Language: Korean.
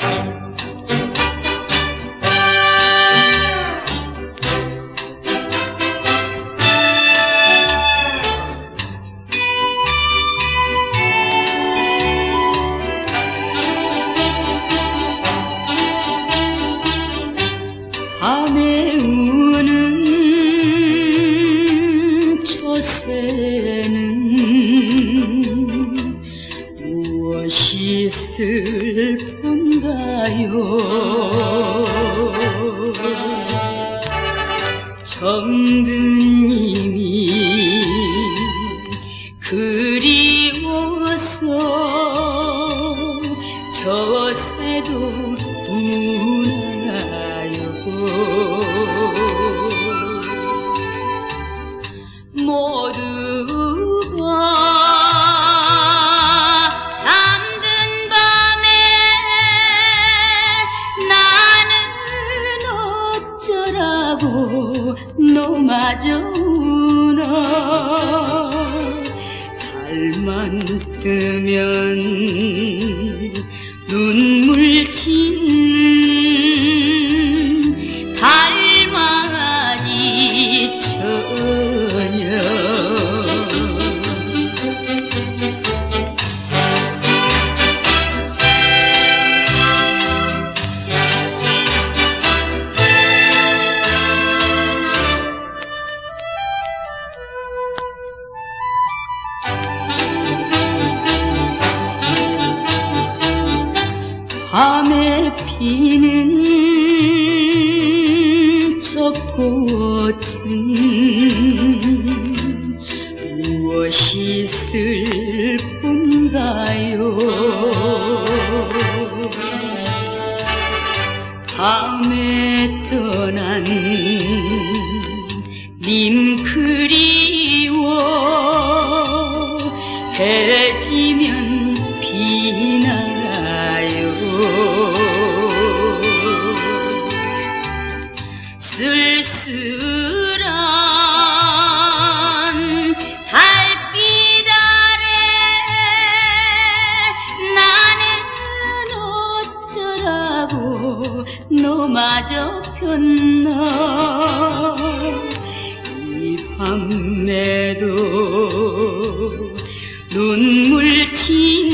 밤에 우는 초새는 무엇이 슬픈가요? 정든님이 그리워서 저 새도 우나요? 모두가 잠든 밤에 나는 어쩌라고 너마저 우나. 달만 뜨면 눈물 짓는 달맞이 처녀. 밤에 피는 저 꽃은 무엇이 슬픈가요? 밤에 떠난 님 그리워 해지면 비나요? 쓸쓸한 달빛 아래 나는 어쩌라고 너마저 폈나. 이 밤에도 눈물 지